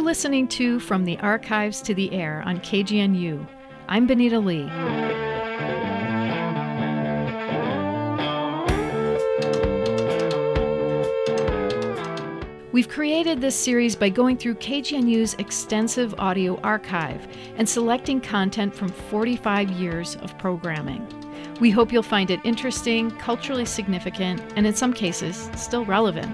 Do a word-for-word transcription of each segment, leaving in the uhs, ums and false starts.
listening to From the Archives to the Air on K G N U. I'm Benita Lee. We've created this series by going through K G N U's extensive audio archive and selecting content from forty-five years of programming. We hope you'll find it interesting, culturally significant, and in some cases, still relevant.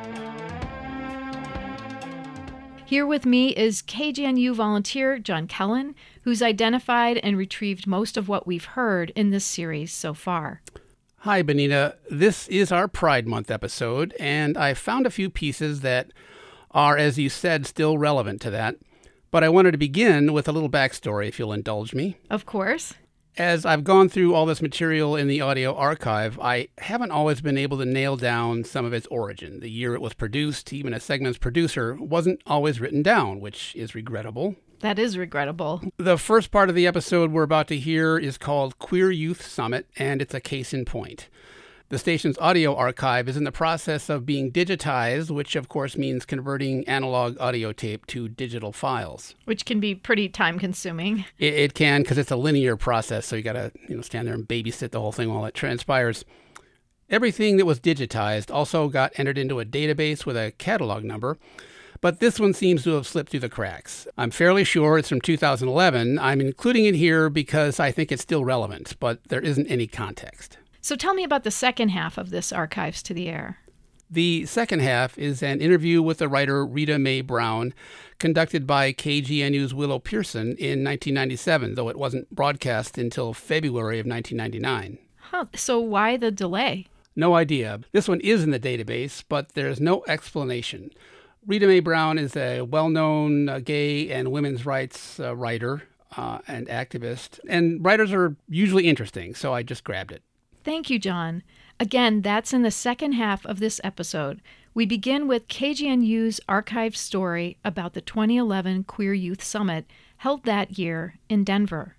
Here with me is K G N U volunteer John Kellen, who's identified and retrieved most of what we've heard in this series so far. Hi, Benita. This is our Pride Month episode, and I found a few pieces that are, as you said, still relevant to that. But I wanted to begin with a little backstory, if you'll indulge me. Of course. As I've gone through all this material in the audio archive, I haven't always been able to nail down some of its origin. The year it was produced, even a segment's producer, wasn't always written down, which is regrettable. That is regrettable. The first part of the episode we're about to hear is called Queer Youth Summit, and it's a case in point. The station's audio archive is in the process of being digitized, which of course means converting analog audio tape to digital files. Which can be pretty time-consuming. It, it can, because it's a linear process, so you got to you know stand there and babysit the whole thing while it transpires. Everything that was digitized also got entered into a database with a catalog number, but this one seems to have slipped through the cracks. I'm fairly sure it's from two thousand eleven. I'm including it here because I think it's still relevant, but there isn't any context. So tell me about the second half of this Archives to the Air. The second half is an interview with the writer Rita Mae Brown, conducted by K G N U's Willow Pearson in nineteen ninety-seven, though it wasn't broadcast until February of nineteen ninety-nine. Huh, so why the delay? No idea. This one is in the database, but there's no explanation. Rita Mae Brown is a well-known uh, gay and women's rights uh, writer uh, and activist, and writers are usually interesting, so I just grabbed it. Thank you, John. Again, that's in the second half of this episode. We begin with K G N U's archived story about the twenty eleven Queer Youth Summit held that year in Denver.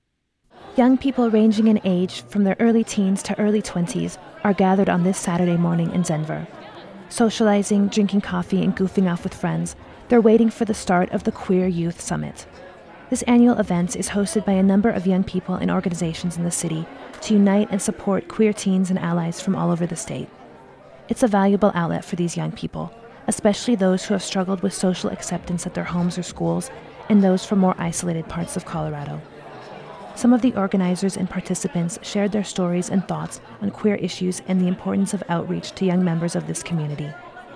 Young people ranging in age from their early teens to early twenties are gathered on this Saturday morning in Denver. Socializing, drinking coffee, and goofing off with friends, they're waiting for the start of the Queer Youth Summit. This annual event is hosted by a number of young people and organizations in the city to unite and support queer teens and allies from all over the state. It's a valuable outlet for these young people, especially those who have struggled with social acceptance at their homes or schools, and those from more isolated parts of Colorado. Some of the organizers and participants shared their stories and thoughts on queer issues and the importance of outreach to young members of this community.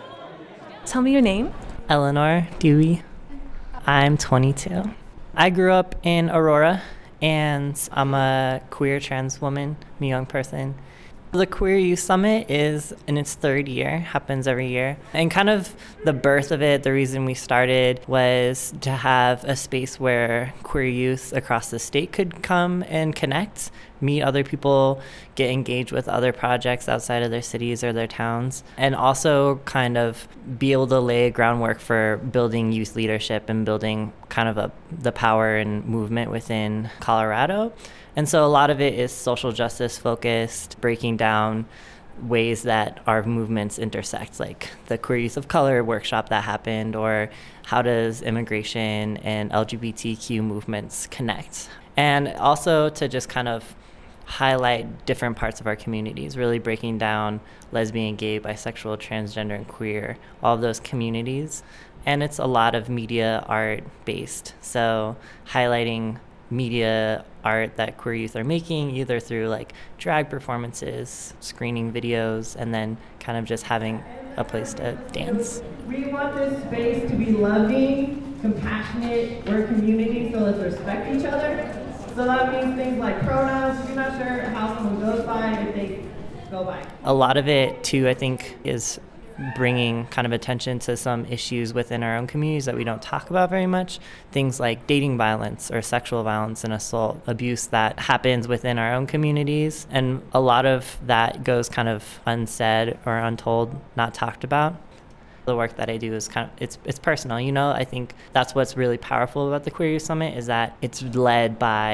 Tell me your name. Eleanor Dewey. I'm twenty-two. I grew up in Aurora, and I'm a queer trans woman, I'm a young person. The Queer Youth Summit is in its third year, happens every year. And kind of the birth of it, the reason we started was to have a space where queer youth across the state could come and connect, meet other people, get engaged with other projects outside of their cities or their towns, and also kind of be able to lay groundwork for building youth leadership and building kind of a, the power and movement within Colorado. And so a lot of it is social justice focused, breaking down ways that our movements intersect, like the Queer Youth of Color workshop that happened, or how does immigration and L G B T Q movements connect. And also to just kind of highlight different parts of our communities, really breaking down lesbian, gay, bisexual, transgender, and queer, all of those communities. And it's a lot of media art based, so highlighting media art that queer youth are making, either through like drag performances, screening videos, and then kind of just having a place to dance. We want this space to be loving, compassionate, we're a community, so let's respect each other. So that means things like pronouns. You're not sure how someone goes by, if they go by. A lot of it too, I think, is bringing kind of attention to some issues within our own communities that we don't talk about very much. Things like dating violence or sexual violence and assault abuse that happens within our own communities. And a lot of that goes kind of unsaid or untold, not talked about. The work that I do is kind of, it's it's personal, you know? I think that's what's really powerful about the Queer Youth Summit is that it's led by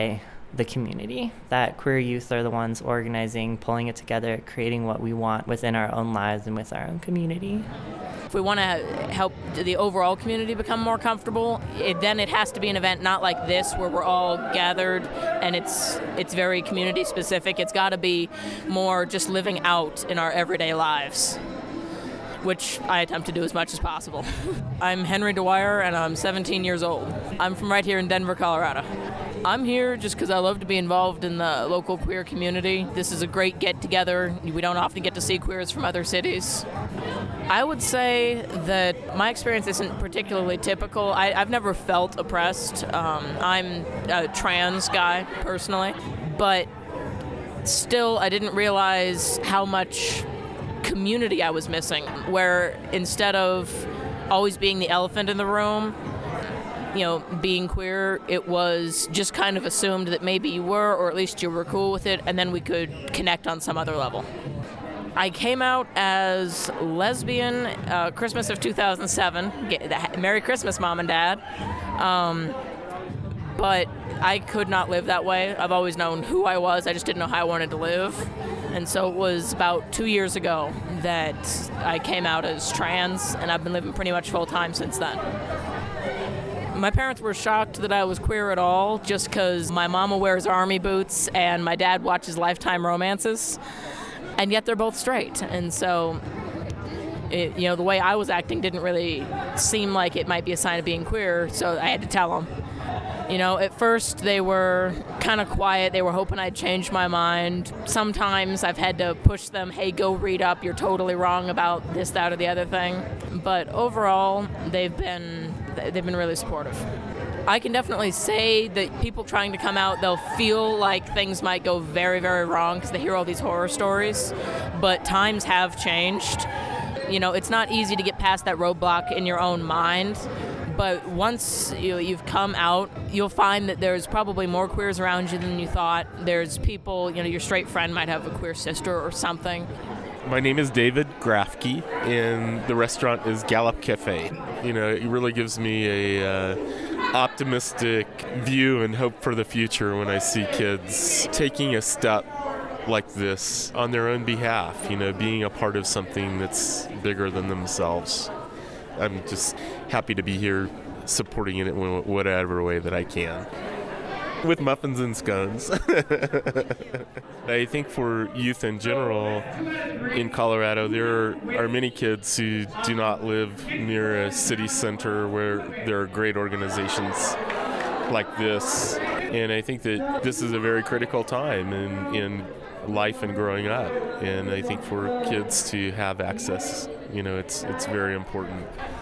the community, that queer youth are the ones organizing, pulling it together, creating what we want within our own lives and with our own community. If we want to help the overall community become more comfortable, it, then it has to be an event not like this where we're all gathered and it's it's very community specific. It's got to be more just living out in our everyday lives, which I attempt to do as much as possible. I'm Henry Dwyer, and I'm seventeen years old. I'm from right here in Denver, Colorado. I'm here just because I love to be involved in the local queer community. This is a great get-together. We don't often get to see queers from other cities. I would say that my experience isn't particularly typical. I, I've never felt oppressed. Um, I'm a trans guy, personally, but still I didn't realize how much community I was missing, where instead of always being the elephant in the room, you know, being queer, it was just kind of assumed that maybe you were, or at least you were cool with it, and then we could connect on some other level. I came out as lesbian uh, Christmas of two thousand seven. Merry Christmas, Mom and Dad. Um, but I could not live that way. I've always known who I was. I just didn't know how I wanted to live. And so it was about two years ago that I came out as trans, and I've been living pretty much full-time since then. My parents were shocked that I was queer at all, just because my mama wears army boots and my dad watches Lifetime romances, and yet they're both straight. And so, it, you know, the way I was acting didn't really seem like it might be a sign of being queer, so I had to tell them. You know, at first they were kind of quiet. They were hoping I'd change my mind. Sometimes I've had to push them, hey, go read up. You're totally wrong about this, that, or the other thing. But overall, they've been they've been really supportive. I can definitely say that people trying to come out, they'll feel like things might go very, very wrong because they hear all these horror stories. But times have changed. You know, it's not easy to get past that roadblock in your own mind. But once you, you've come out, you'll find that there's probably more queers around you than you thought. There's people, you know, your straight friend might have a queer sister or something. My name is David Grafke, and the restaurant is Gallup Cafe. You know, it really gives me a uh, optimistic view and hope for the future when I see kids taking a step like this on their own behalf, you know, being a part of something that's bigger than themselves. I'm just happy to be here supporting it in whatever way that I can. With muffins and scones. I think for youth in general in Colorado, there are many kids who do not live near a city center where there are great organizations like this. And I think that this is a very critical time in, in life and growing up. And I think for kids to have access, you know, it's it's very important.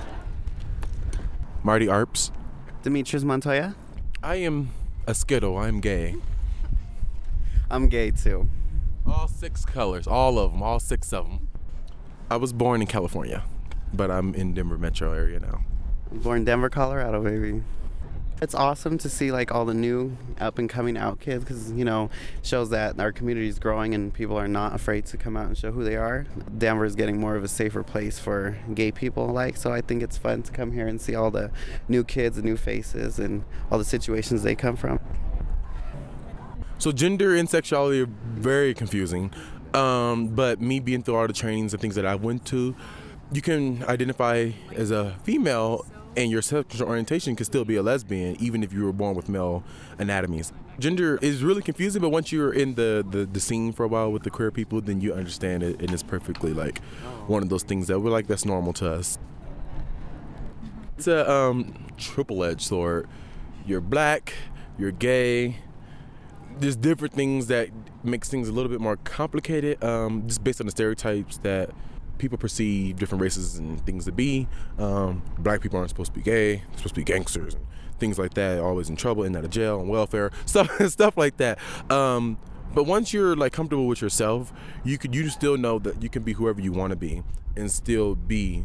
Marty Arps. Demetrius Montoya. I am a Skittle. I'm gay. I'm gay too. All six colors, all of them, all six of them. I was born in California, but I'm in Denver metro area now. Born in Denver, Colorado, baby. It's awesome to see like all the new up and coming out kids, because, you know, shows that our community is growing and people are not afraid to come out and show who they are. Denver is getting more of a safer place for gay people alike, so I think it's fun to come here and see all the new kids and new faces and all the situations they come from. So gender and sexuality are very confusing, um, but me being through all the trainings and things that I went to, you can identify as a female and your sexual orientation can still be a lesbian, even if you were born with male anatomies. Gender is really confusing, but once you're in the, the, the scene for a while with the queer people, then you understand it, and it's perfectly like one of those things that we're like, that's normal to us. It's a um, triple-edged sword. You're black, you're gay. There's different things that makes things a little bit more complicated, um, just based on the stereotypes that people perceive different races and things to be. Um, black people aren't supposed to be gay, they're supposed to be gangsters and things like that, always in trouble, in and out of jail, on welfare, stuff stuff like that. Um, but once you're like comfortable with yourself, you could you still know that you can be whoever you want to be and still be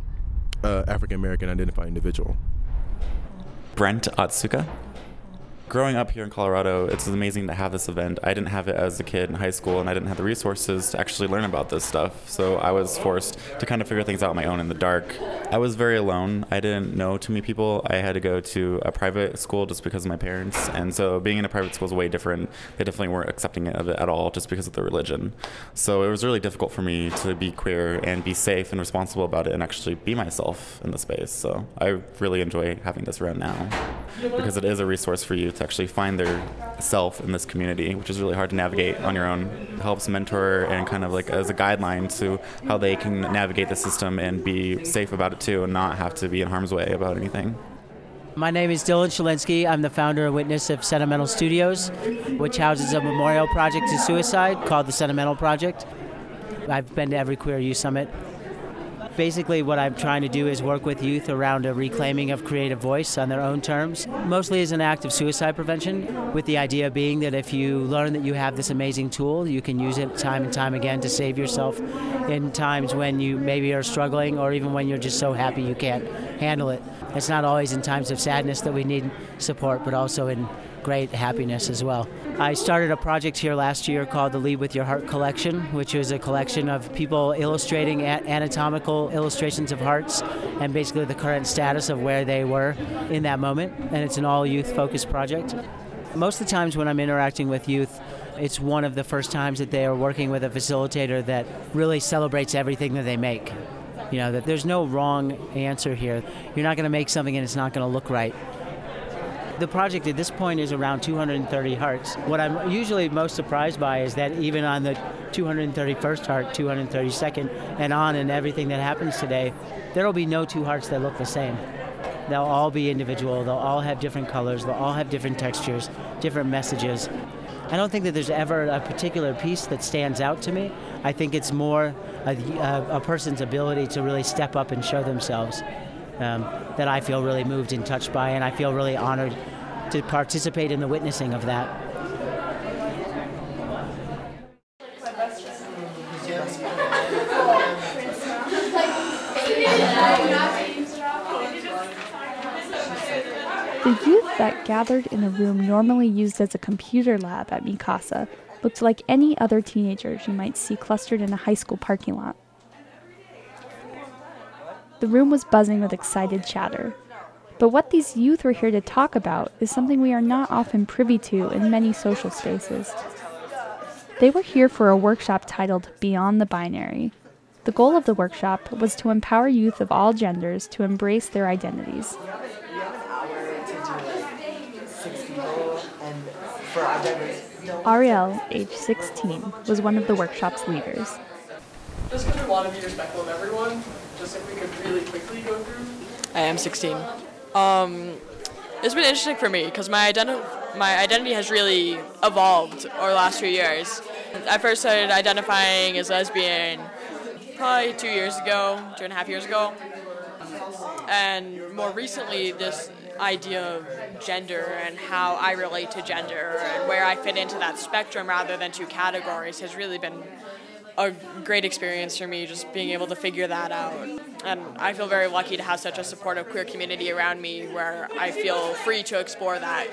an African American identified individual. Brent Atsuka. growing up here in Colorado, it's amazing to have this event. I didn't have it as a kid in high school, and I didn't have the resources to actually learn about this stuff. So I was forced to kind of figure things out on my own in the dark. I was very alone. I didn't know too many people. I had to go to a private school just because of my parents. And so being in a private school is way different. They definitely weren't accepting of it at all just because of the religion. So it was really difficult for me to be queer and be safe and responsible about it and actually be myself in the space. So I really enjoy having this around now because it is a resource for you to actually find their self in this community, which is really hard to navigate on your own. It helps mentor and kind of like as a guideline to how they can navigate the system and be safe about it too and not have to be in harm's way about anything. My name is Dylan Shalinsky. I'm the founder and witness of Sentimental Studios, which houses a memorial project to suicide called the Sentimental Project. I've been to every Queer Youth Summit. Basically, what I'm trying to do is work with youth around a reclaiming of creative voice on their own terms, mostly as an act of suicide prevention, with the idea being that if you learn that you have this amazing tool, you can use it time and time again to save yourself in times when you maybe are struggling or even when you're just so happy you can't handle it. It's not always in times of sadness that we need support, but also in great happiness as well. I started a project here last year called the Lead With Your Heart Collection, which is a collection of people illustrating a- anatomical illustrations of hearts and basically the current status of where they were in that moment. And it's an all-youth focused project. Most of the times when I'm interacting with youth, it's one of the first times that they are working with a facilitator that really celebrates everything that they make. You know, that there's no wrong answer here. You're not going to make something and it's not going to look right. The project at this point is around two hundred thirty hearts. What I'm usually most surprised by is that even on the two hundred thirty-first heart, two hundred thirty-second, and on and everything that happens today, there will be no two hearts that look the same. They'll all be individual. They'll all have different colors. They'll all have different textures, different messages. I don't think that there's ever a particular piece that stands out to me. I think it's more a, a, a person's ability to really step up and show themselves um, that I feel really moved and touched by, and I feel really honored to participate in the witnessing of that. The youth that gathered in a room normally used as a computer lab at Mikasa looked like any other teenagers you might see clustered in a high school parking lot. The room was buzzing with excited chatter. But what these youth were here to talk about is something we are not often privy to in many social spaces. They were here for a workshop titled Beyond the Binary. The goal of the workshop was to empower youth of all genders to embrace their identities. Ariel, age sixteen, was one of the workshop's leaders. Just because we want to be respectful of everyone, just if we could really quickly go through. I am sixteen. Um, it's been interesting for me because my, identi- my identity has really evolved over the last few years. I first started identifying as lesbian probably two years ago, two and a half years ago. And more recently, this idea of gender and how I relate to gender and where I fit into that spectrum rather than two categories has really been a great experience for me, just being able to figure that out. And I feel very lucky to have such a supportive queer community around me where I feel free to explore that.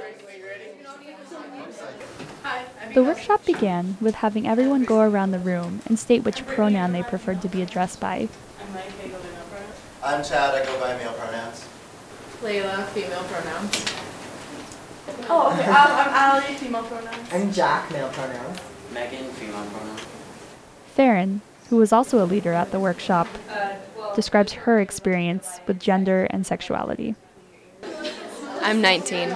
The workshop began with having everyone go around the room and state which pronoun they preferred to be addressed by. I'm Chad, I go by male pronouns. Layla, female pronouns. Oh, okay. I'm, I'm Allie, female pronouns. I'm Jack, male pronouns. Megan, female pronouns. Theron, who was also a leader at the workshop, describes her experience with gender and sexuality. I'm nineteen.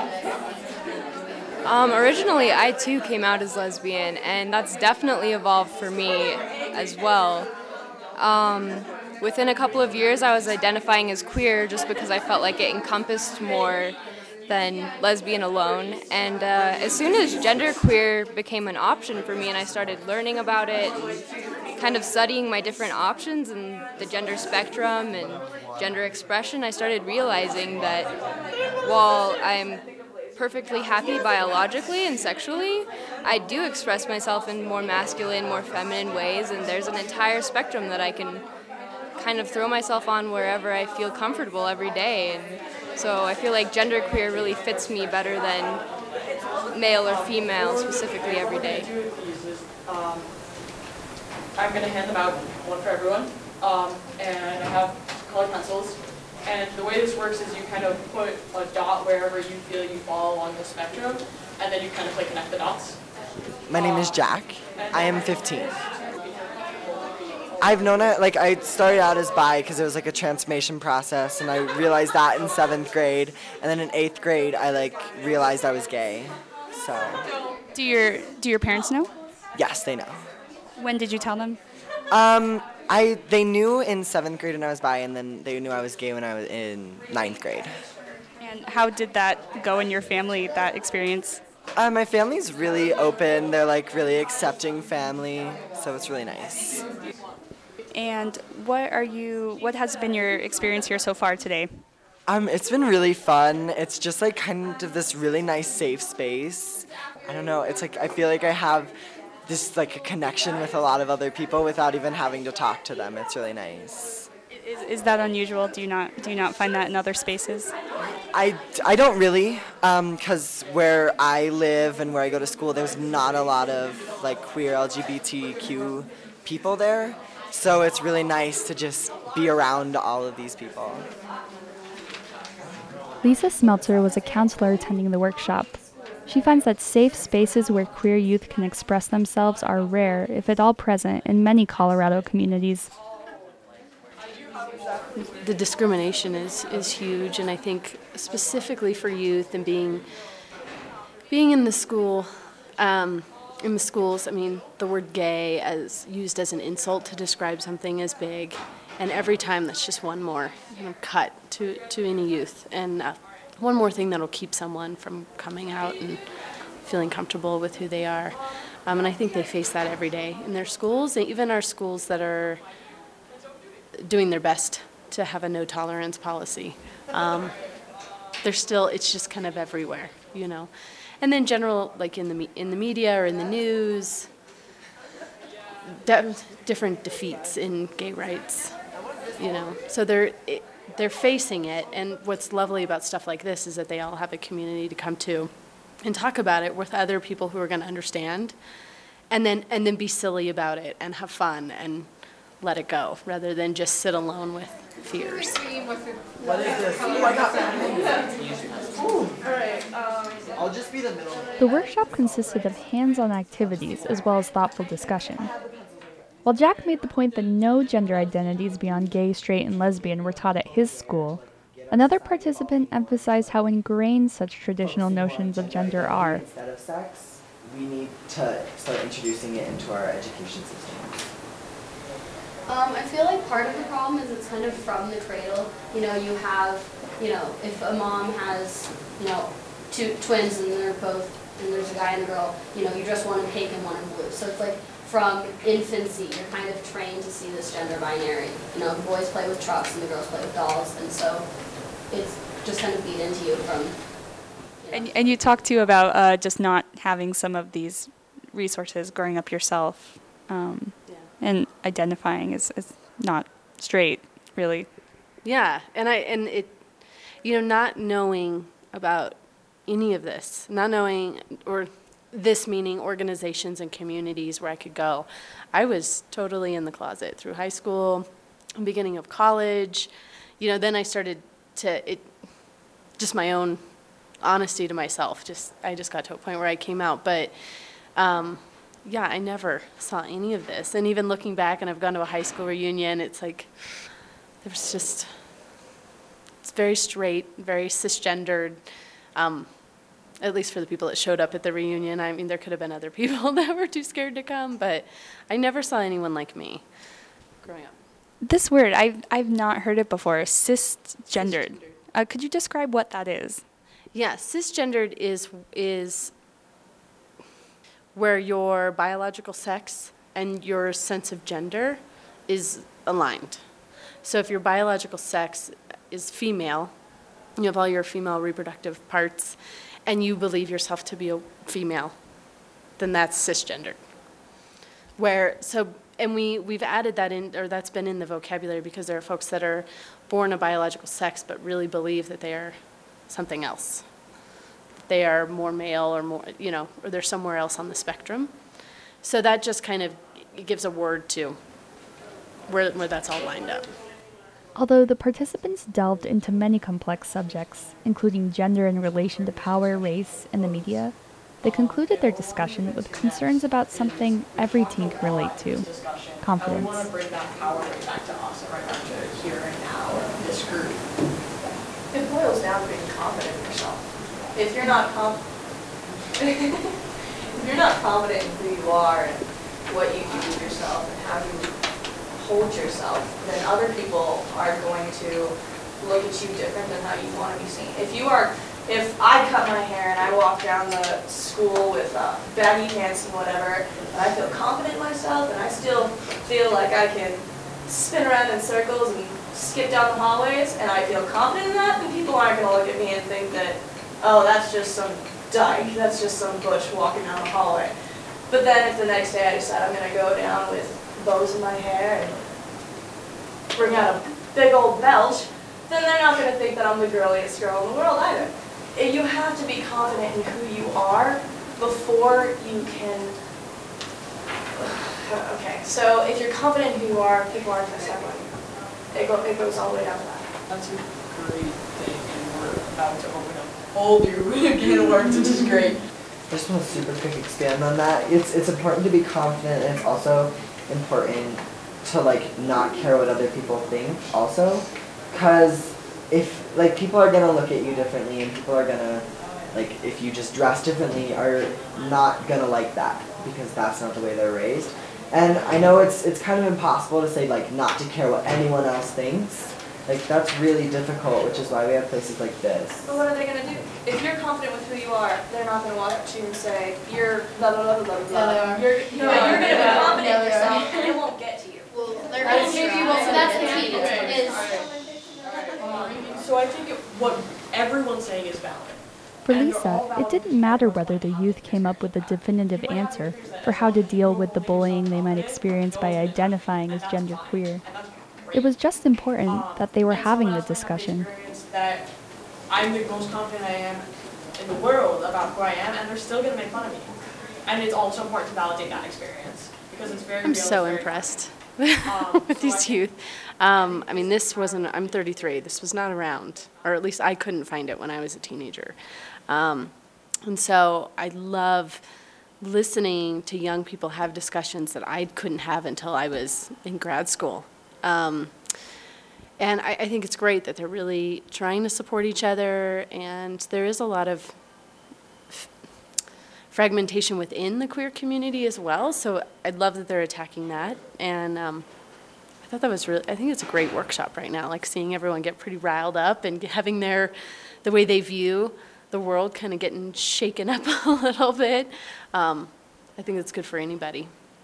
Um, originally, I too came out as lesbian, and that's definitely evolved for me as well. Um, within a couple of years, I was identifying as queer just because I felt like it encompassed more than lesbian alone. And uh, as soon as genderqueer became an option for me and I started learning about it and kind of studying my different options and the gender spectrum and gender expression, I started realizing that while I'm perfectly happy biologically and sexually, I do express myself in more masculine, more feminine ways, and there's an entire spectrum that I can kind of throw myself on wherever I feel comfortable every day. And So I feel like genderqueer really fits me better than male or female specifically every day. Um, I'm going to hand them out, one for everyone, um, and I have colored pencils. And the way this works is you kind of put a dot wherever you feel you fall along the spectrum, and then you kind of like connect the dots. My name is Jack. I am fifteen. I've known it, like I started out as bi because it was like a transformation process, and I realized that in seventh grade, and then in eighth grade I like realized I was gay. So. Do your do your parents know? Yes, they know. When did you tell them? Um, I they knew in seventh grade when I was bi, and then they knew I was gay when I was in ninth grade. And how did that go in your family, that experience? Uh, my family's really open. They're like really accepting family, so it's really nice. And what are you? What has been your experience here so far today? Um, it's been really fun. It's just like kind of this really nice safe space. I don't know. It's like I feel like I have this like a connection with a lot of other people without even having to talk to them. It's really nice. Is, is that unusual? Do you not do you not find that in other spaces? I, I don't really, because um, where I live and where I go to school, there's not a lot of like queer L G B T Q people there. So it's really nice to just be around all of these people. Lisa Smeltzer was a counselor attending the workshop. She finds that safe spaces where queer youth can express themselves are rare, if at all present, in many Colorado communities. The discrimination is, is huge, and I think specifically for youth and being being in the school, um, in the schools, I mean, the word gay as used as an insult to describe something is big, and every time that's just one more you know, cut to, to any youth, and uh, one more thing that'll keep someone from coming out and feeling comfortable with who they are. Um, and I think they face that every day in their schools, and even our schools that are doing their best to have a no tolerance policy. Um, they're still, it's just kind of everywhere, you know. And then general, like in the me- in the media or in the news, de- different defeats in gay rights, you know. So they're it, they're facing it, and what's lovely about stuff like this is that they all have a community to come to and talk about it with other people who are going to understand, and then and then be silly about it and have fun and let it go, rather than just sit alone with fears. What is this? Oh, I got that. Alright, um, I'll just be the middle. The workshop consisted of hands-on activities as well as thoughtful discussion. While Jack made the point that no gender identities beyond gay, straight, and lesbian were taught at his school, another participant emphasized how ingrained such traditional notions of gender are. Instead of sex, we need to start introducing it into our education system. Um, I feel like part of the problem is it's kind of from the cradle. You know, you have, you know, if a mom has, you know, two twins and they're both, and there's a guy and a girl, you know, you dress one in pink and one in blue. So it's like from infancy, you're kind of trained to see this gender binary. You know, the boys play with trucks and the girls play with dolls, and so it's just kind of beat into you from. You know. And and you talked too about uh, just not having some of these resources growing up yourself. Um, And identifying as, as not straight, really. Yeah, and I and it, you know, not knowing about any of this, not knowing, or this meaning organizations and communities where I could go. I was totally in the closet through high school, beginning of college. You know, then I started to, it, just my own honesty to myself, just, I just got to a point where I came out, but, um, yeah, I never saw any of this. And even looking back, and I've gone to a high school reunion, it's like, there was just, it's very straight, very cisgendered, um, at least for the people that showed up at the reunion. I mean, there could have been other people that were too scared to come, but I never saw anyone like me growing up. This word, I've, I've not heard it before, cisgendered. Uh, could you describe what that is? Yeah, cisgendered is is... where your biological sex and your sense of gender is aligned. So if your biological sex is female, you have all your female reproductive parts, and you believe yourself to be a female, then that's cisgendered. Where, so, and we, we've added that in, or that's been in the vocabulary, because there are folks that are born a biological sex but really believe that they are something else. They are more male or more, you know, or they're somewhere else on the spectrum. So that just kind of gives a word to where, where that's all lined up. Although the participants delved into many complex subjects, including gender in relation to power, race, and the media, they concluded their discussion with concerns about something every teen can relate to: confidence. I want to bring that power right back to us, right back to here and now, this group. It boils down to being confident in yourself. If you're not com- if you're not confident in who you are and what you do with yourself and how you hold yourself, then other people are going to look at you different than how you want to be seen. If you are, if I cut my hair and I walk down the school with uh, baggy pants and whatever, and I feel confident in myself and I still feel like I can spin around in circles and skip down the hallways, and I feel confident in that, then people aren't going to look at me and think that, oh, that's just some dyke, that's just some butch walking down the hallway. But then if the next day I decide I'm going to go down with bows in my hair and bring out a big old belt, then they're not going to think that I'm the girliest girl in the world either. You have to be confident in who you are before you can... Okay, so if you're confident in who you are, people aren't going to step on you. It, go, it goes all the way down to that. That's a great thing, and we're about to open up a whole new can of worms, which is great. I just want to super quick expand on that. It's it's important to be confident, and it's also important to like not care what other people think also, because if like people are gonna look at you differently, and people are gonna like if you just dress differently are not gonna like that because that's not the way they're raised. And I know it's it's kind of impossible to say like not to care what anyone else thinks. Like that's really difficult, which is why we have places like this. But what are they going to do? If you're confident with who you are, they're not going to walk up to you and say, you're blah, blah, blah, blah, blah, blah. Yeah, they are. You're, No, no, you're going to be yeah. confident Yeah, in they yourself, are. and it won't get to you. Well, they're That's going to give you right. so that's the key. Is, so I think it, what everyone's saying is valid. For Lisa, it didn't matter whether the youth came up with a definitive answer for how to deal with the bullying they might experience by identifying as genderqueer. It was just important that they were having the discussion. That I'm the most confident I am in the world about who I am, and they're still going to make fun of me. And it's also important to validate that experience because it's very I'm real, so very impressed with these youth. Um, I mean, this wasn't, I'm thirty-three, this was not around, or at least I couldn't find it when I was a teenager. Um, and so I love listening to young people have discussions that I couldn't have until I was in grad school. Um, and I, I think it's great that they're really trying to support each other, and there is a lot of f- fragmentation within the queer community as well, so I love that they're attacking that. And um, I thought that was really, I think it's a great workshop right now, like seeing everyone get pretty riled up and having their, the way they view the world kind of getting shaken up a little bit. Um, I think it's good for anybody.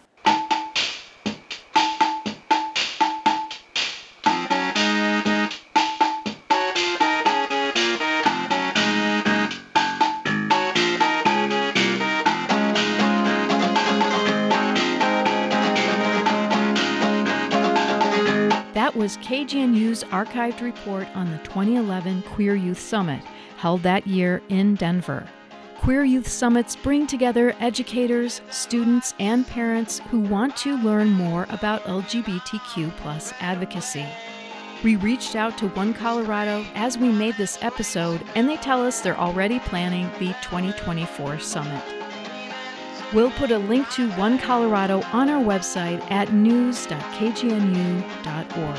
That was K G N U's archived report on the twenty eleven Queer Youth Summit, held that year in Denver. Queer Youth Summits bring together educators, students, and parents who want to learn more about L G B T Q plus advocacy. We reached out to One Colorado as we made this episode, and they tell us they're already planning the twenty twenty-four summit. We'll put a link to One Colorado on our website at news dot k g n u dot org.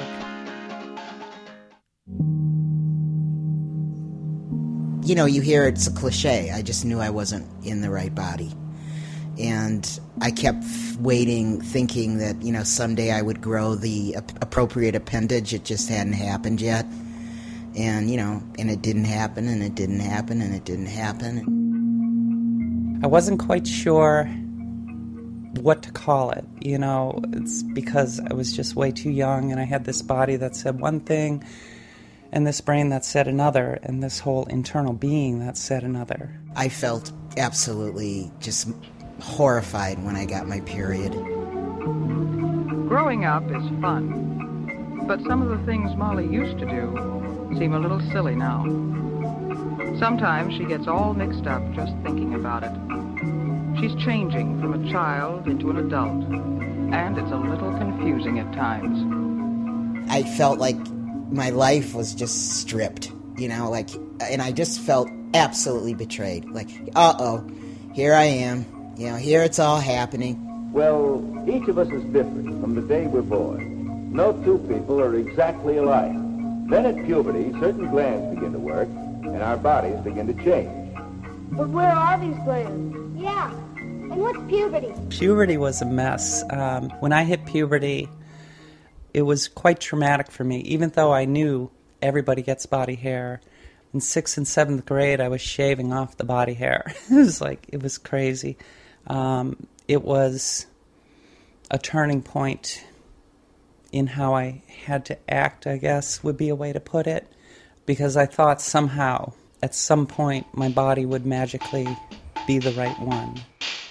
You know, you hear it's a cliche. I just knew I wasn't in the right body. And I kept waiting, thinking that, you know, someday I would grow the appropriate appendage. It just hadn't happened yet. And, you know, and it didn't happen, and it didn't happen, and it didn't happen. I wasn't quite sure what to call it, you know, it's because I was just way too young, and I had this body that said one thing, and this brain that said another, and this whole internal being that said another. I felt absolutely just horrified when I got my period. Growing up is fun, but some of the things Molly used to do seem a little silly now. Sometimes she gets all mixed up just thinking about it. She's changing from a child into an adult, and it's a little confusing at times. I felt like my life was just stripped, you know, like, and I just felt absolutely betrayed. Like, uh-oh, here I am, you know, here it's all happening. Well, each of us is different from the day we're born. No two people are exactly alike. Then at puberty, certain glands begin to work, and our bodies begin to change. But where are these glands? Yeah, and what's puberty? Puberty was a mess. Um, when I hit puberty, it was quite traumatic for me, even though I knew everybody gets body hair. In sixth and seventh grade, I was shaving off the body hair. It was like, it was crazy. Um, it was a turning point in how I had to act, I guess, would be a way to put it, because I thought somehow, at some point, my body would magically be the right one.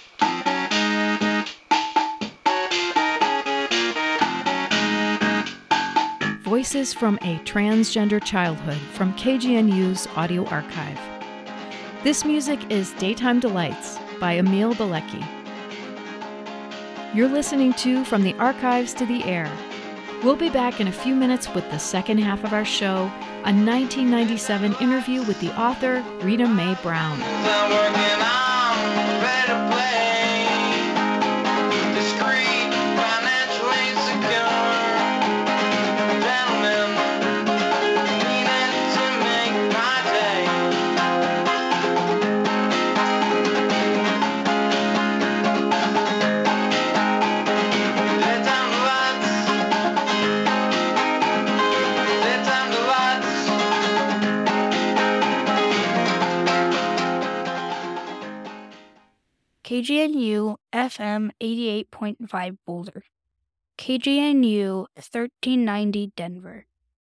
Voices from a Transgender Childhood from K G N U's Audio Archive. This music is Daytime Delights by Emil Bilecki. You're listening to From the Archives to the Air. We'll be back in a few minutes with the second half of our show, a nineteen ninety-seven interview with the author Rita Mae Brown. K G N U F M eighty-eight point five Boulder. K G N U thirteen ninety Denver.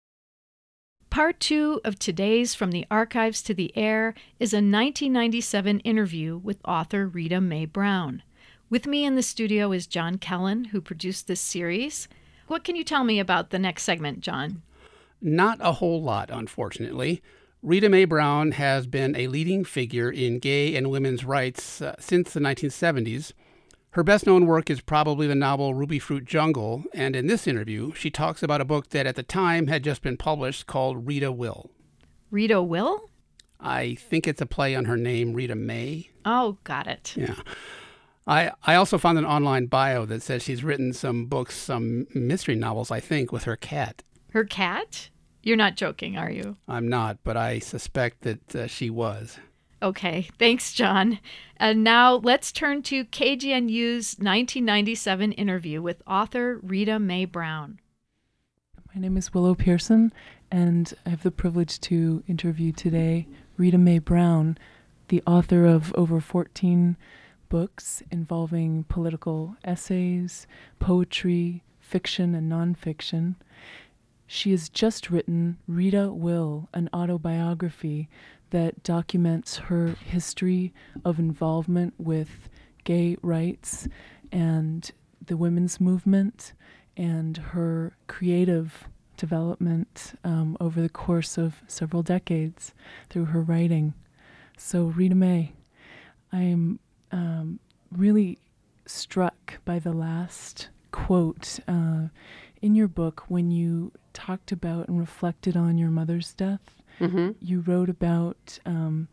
Part two of today's From the Archives to the Air is a nineteen ninety-seven interview with author Rita Mae Brown. With me in the studio is John Kellen, who produced this series. What can you tell me about the next segment, John? Not a whole lot, unfortunately. Rita Mae Brown has been a leading figure in gay and women's rights uh, since the nineteen seventies. Her best-known work is probably the novel Ruby Fruit Jungle, and in this interview, she talks about a book that at the time had just been published called Rita Will. Rita Will? I think it's a play on her name, Rita Mae. Oh, got it. Yeah. I, I also found an online bio that says she's written some books, some mystery novels, I think, with her cat. Her cat? You're not joking, are you? I'm not, but I suspect that uh, she was. Okay, thanks, John. And now let's turn to K G N U's nineteen ninety-seven interview with author Rita Mae Brown. My name is Willow Pearson, and I have the privilege to interview today Rita Mae Brown, the author of over fourteen books involving political essays, poetry, fiction, and nonfiction. She has just written Rita Will, an autobiography that documents her history of involvement with gay rights and the women's movement and her creative development um, over the course of several decades through her writing. So Rita Mae, I am um, really struck by the last quote uh, in your book when you talked about and reflected on your mother's death. Mm-hmm. You wrote about um,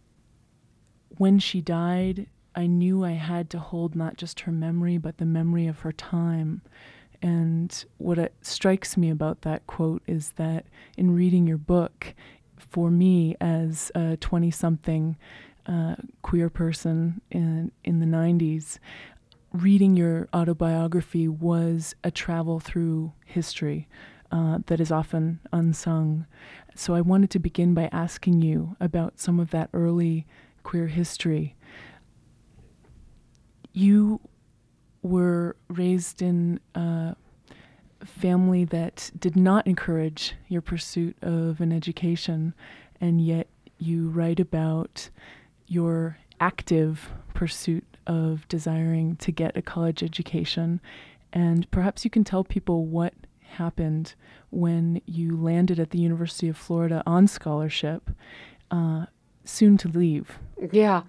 when she died, I knew I had to hold not just her memory, but the memory of her time. And what it strikes me about that quote is that in reading your book, for me as a twenty-something uh, queer person in, in the nineties, reading your autobiography was a travel through history uh, that is often unsung. So I wanted to begin by asking you about some of that early queer history. You were raised in a family that did not encourage your pursuit of an education, and yet you write about your active pursuit of desiring to get a college education. And perhaps you can tell people what happened when you landed at the University of Florida on scholarship, uh, soon to leave. Yeah.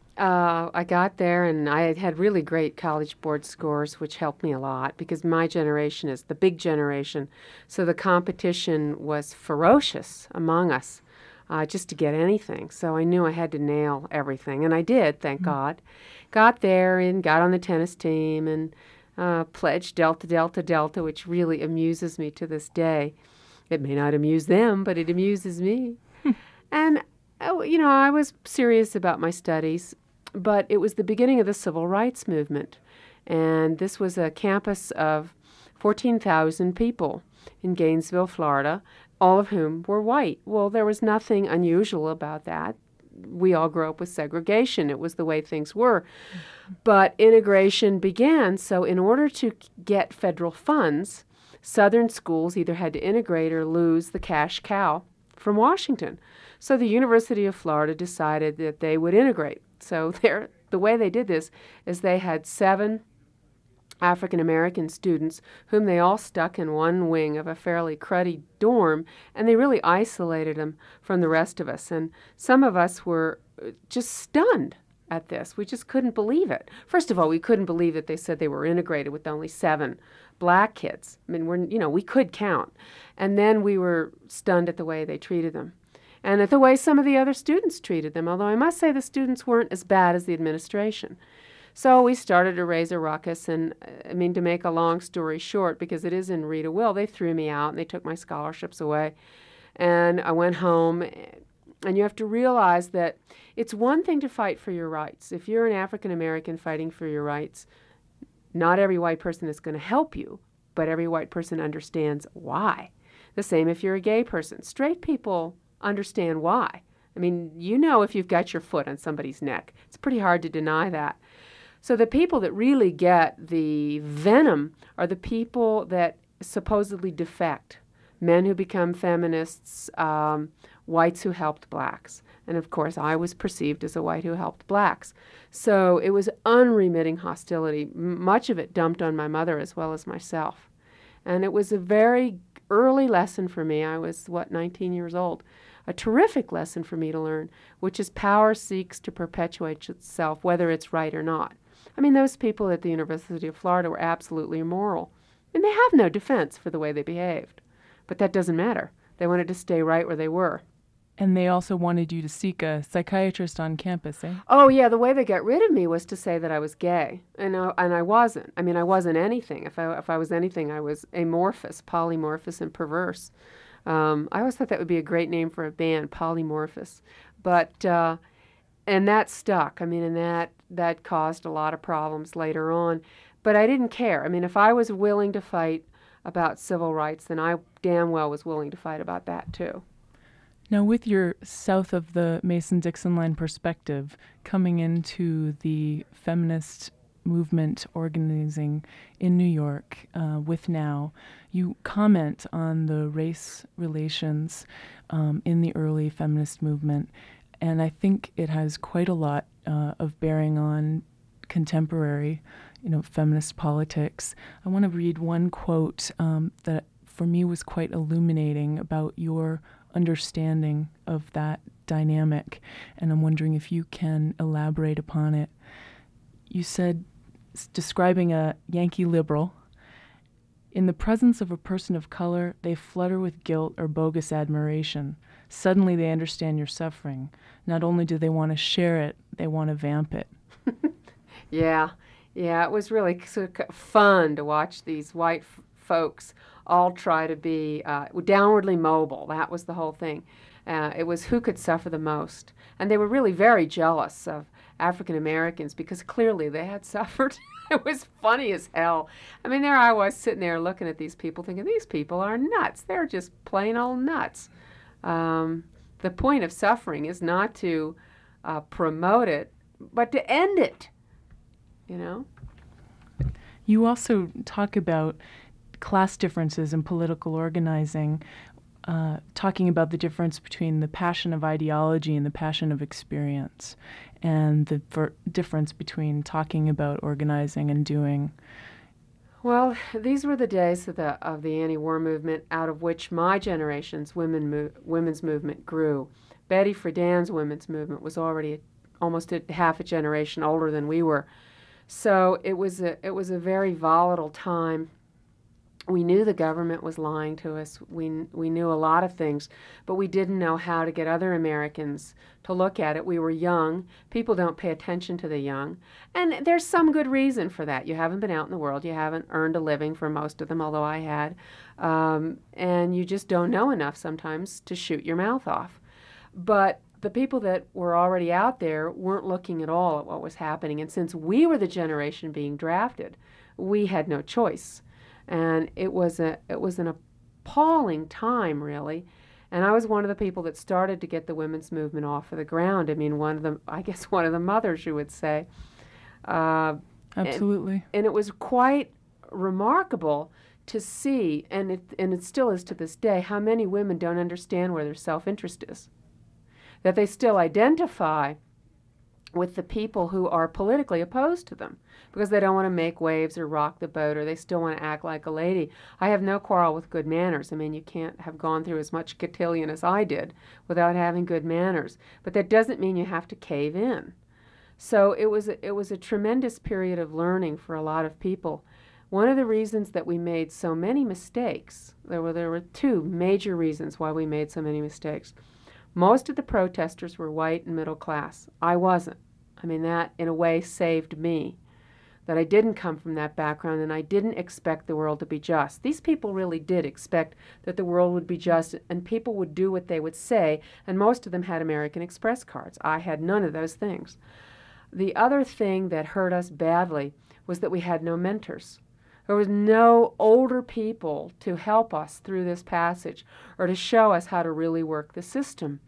Uh, I got there and I had really great college board scores, which helped me a lot because my generation is the big generation. So the competition was ferocious among us uh, just to get anything. So I knew I had to nail everything. And I did, thank mm-hmm. God. Got there and got on the tennis team and uh, pledged Delta, Delta, Delta, which really amuses me to this day. It may not amuse them, but it amuses me. And, oh, you know, I was serious about my studies. But it was the beginning of the civil rights movement. And this was a campus of fourteen thousand people in Gainesville, Florida, all of whom were white. Well, there was nothing unusual about that. We all grew up with segregation. It was the way things were. Mm-hmm. But integration began. So in order to get federal funds, Southern schools either had to integrate or lose the cash cow from Washington. So the University of Florida decided that they would integrate. So the way they did this is they had seven African-American students whom they all stuck in one wing of a fairly cruddy dorm, and they really isolated them from the rest of us. And some of us were just stunned at this. We just couldn't believe it. First of all, we couldn't believe that they said they were integrated with only seven black kids. I mean, we're, you know, we could count. And then we were stunned at the way they treated them. And at the way some of the other students treated them, although I must say the students weren't as bad as the administration. So we started to raise a ruckus, and I mean, to make a long story short, because it is in Rita Will, they threw me out and they took my scholarships away. And I went home, and you have to realize that it's one thing to fight for your rights. If you're an African American fighting for your rights, not every white person is going to help you, but every white person understands why. The same if you're a gay person. Straight people understand why. I mean, you know if you've got your foot on somebody's neck. It's pretty hard to deny that. So the people that really get the venom are the people that supposedly defect. Men who become feminists, um, whites who helped blacks. And of course, I was perceived as a white who helped blacks. So it was unremitting hostility, m- much of it dumped on my mother as well as myself. And it was a very early lesson for me. I was, what, nineteen years old. A terrific lesson for me to learn, which is power seeks to perpetuate itself, whether it's right or not. I mean, those people at the University of Florida were absolutely immoral. And they have no defense for the way they behaved. But that doesn't matter. They wanted to stay right where they were. And they also wanted you to seek a psychiatrist on campus, eh? Oh, yeah. The way they got rid of me was to say that I was gay. And, uh, and I wasn't. I mean, I wasn't anything. If I, if I was anything, I was amorphous, polymorphous, and perverse. Um, I always thought that would be a great name for a band, Polymorphous. But, uh, and that stuck. I mean, and that, that caused a lot of problems later on. But I didn't care. I mean, if I was willing to fight about civil rights, then I damn well was willing to fight about that, too. Now, with your south of the Mason-Dixon line perspective, coming into the feminist movement organizing in New York uh, with NOW, you comment on the race relations um, in the early feminist movement, and I think it has quite a lot uh, of bearing on contemporary, you know, feminist politics. I want to read one quote um, that for me was quite illuminating about your understanding of that dynamic, and I'm wondering if you can elaborate upon it. You said, describing a Yankee liberal, "In the presence of a person of color, they flutter with guilt or bogus admiration. Suddenly they understand your suffering. Not only do they want to share it, they want to vamp it." Yeah, yeah, it was really sort of fun to watch these white f- folks all try to be uh, downwardly mobile. That was the whole thing. Uh, it was who could suffer the most. And they were really very jealous of African Americans because clearly they had suffered. It was funny as hell. I mean, there I was sitting there looking at these people thinking, these people are nuts. They're just plain old nuts. Um, the point of suffering is not to uh, promote it, but to end it, you know? You also talk about class differences in political organizing, uh, talking about the difference between the passion of ideology and the passion of experience, and the ver- difference between talking about organizing and doing. Well, these were the days of the of the anti-war movement, out of which my generation's women mo- women's movement grew. Betty Friedan's women's movement was already a, almost a half a generation older than we were. So it was a, it was a very volatile time. We knew the government was lying to us. We, we knew a lot of things, but we didn't know how to get other Americans to look at it. We were young. People don't pay attention to the young. And there's some good reason for that. You haven't been out in the world. You haven't earned a living for most of them, although I had. Um, and you just don't know enough sometimes to shoot your mouth off. But the people that were already out there weren't looking at all at what was happening. And since we were the generation being drafted, we had no choice. And it was a it was an appalling time, really. And I was one of the people that started to get the women's movement off of the ground. I mean, one of the I guess one of the mothers, you would say. Uh, Absolutely. And, and it was quite remarkable to see, and it and it still is to this day, how many women don't understand where their self-interest is. That they still identify with the people who are politically opposed to them because they don't want to make waves or rock the boat, or they still want to act like a lady. I have no quarrel with good manners. I mean, you can't have gone through as much cotillion as I did without having good manners. But that doesn't mean you have to cave in. So it was a, it was a tremendous period of learning for a lot of people. One of the reasons that we made so many mistakes, there were there were two major reasons why we made so many mistakes. Most of the protesters were white and middle class. I wasn't. I mean, that in a way saved me, that I didn't come from that background and I didn't expect the world to be just. These people really did expect that the world would be just and people would do what they would say, and most of them had American Express cards. I had none of those things. The other thing that hurt us badly was that we had no mentors. There was no older people to help us through this passage or to show us how to really work the system.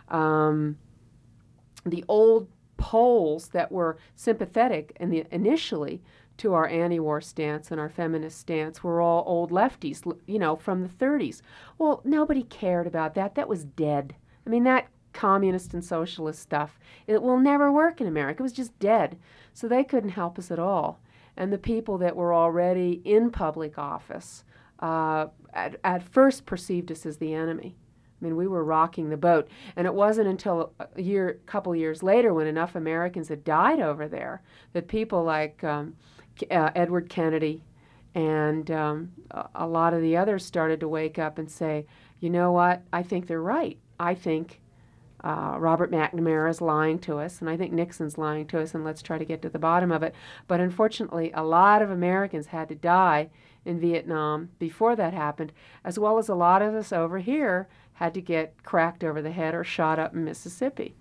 Um, the old Poles that were sympathetic in the, initially to our anti-war stance and our feminist stance were all old lefties, you know, from the thirties. Well, nobody cared about that. That was dead. I mean, that communist and socialist stuff, it will never work in America. It was just dead. So they couldn't help us at all. And the people that were already in public office uh, at, at first perceived us as the enemy. I mean, we were rocking the boat. And it wasn't until a year, couple years later, when enough Americans had died over there, that people like um, uh, Edward Kennedy and um, a lot of the others started to wake up and say, you know what, I think they're right. I think uh, Robert McNamara is lying to us, and I think Nixon's lying to us, and let's try to get to the bottom of it. But unfortunately, a lot of Americans had to die in Vietnam before that happened, as well as a lot of us over here had to get cracked over the head or shot up in Mississippi.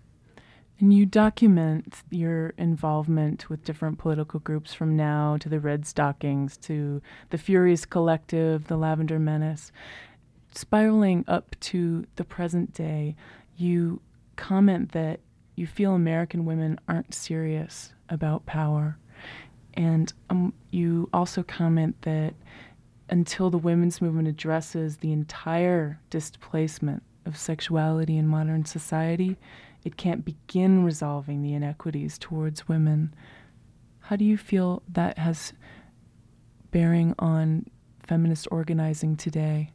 And you document your involvement with different political groups, from Now to the Red Stockings to the Furious Collective, the Lavender Menace. Spiraling up to the present day, you comment that you feel American women aren't serious about power. And um, you also comment that until the women's movement addresses the entire displacement of sexuality in modern society, it can't begin resolving the inequities towards women. How do you feel that has bearing on feminist organizing today?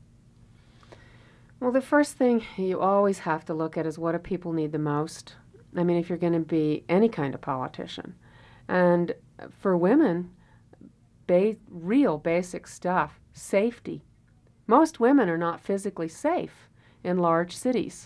Well, the first thing you always have to look at is what do people need the most? I mean, if you're going to be any kind of politician. And for women, ba- real basic stuff, safety. Most women are not physically safe in large cities.